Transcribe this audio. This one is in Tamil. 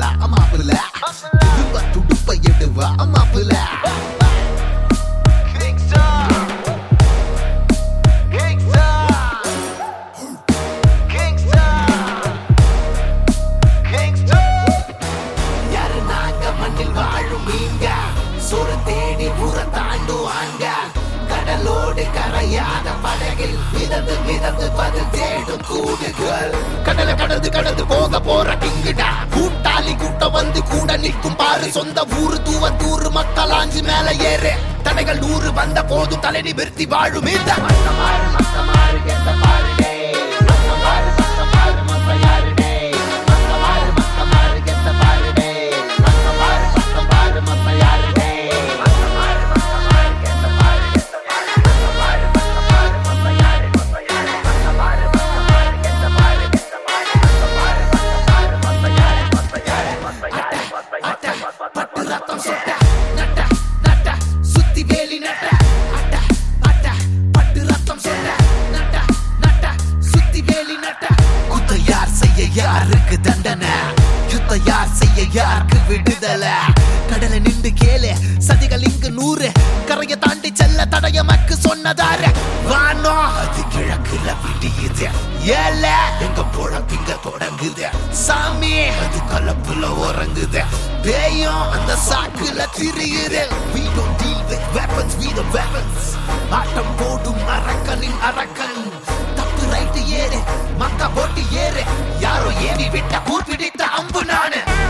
மாப்பிள்ள மாப்பிள்ள துடுப்ப எடுவா மாப்பிள்ள யாரு நாங்க மண்ணில் வாழும் மீங்க சோறு தேடி ஊர தாண்டுவாங்க கடலோடு கரையாத படகில் மிதந்து மிதந்து பதில் தேடும் கூடுகள் கடலை கடந்து கடந்து போக போற கிங்குடா கூட்டாளி கூட்டம் வந்து கூட நிற்கும் பாரு சொந்த ஊரு தூவத்தூரு மக்கள் ஆஞ்சு மேல ஏறு தடைகள் 100 வந்த போதும் தலை நிமிர்த்தி வாழும் இந்த யாருக்கு தண்டனை யுத்த யார் செய்ய யாருக்கு விடுதல கடலை நின்று கேளு சதிகள் இங்கு 100 கரையை தாண்டி செல்ல தடயமக்கு சொன்னதாரு வானோ அது கிழக்குல விடியுது ஏல எங்க பொழப்பிங்க தொடங்குது சாமி அது கலப்புல உறங்குது பேயும் அந்த சாக்குல திரியுது we don't deal with weapons we the weapons ஆட்டம் போடும் அரக்கனின் அரக்கன் ரைட்டு ஏறு மக்கா போட்டு ஏறு யாரோ ஏவி விட்ட கூர் பிடித்த அம்பு நானு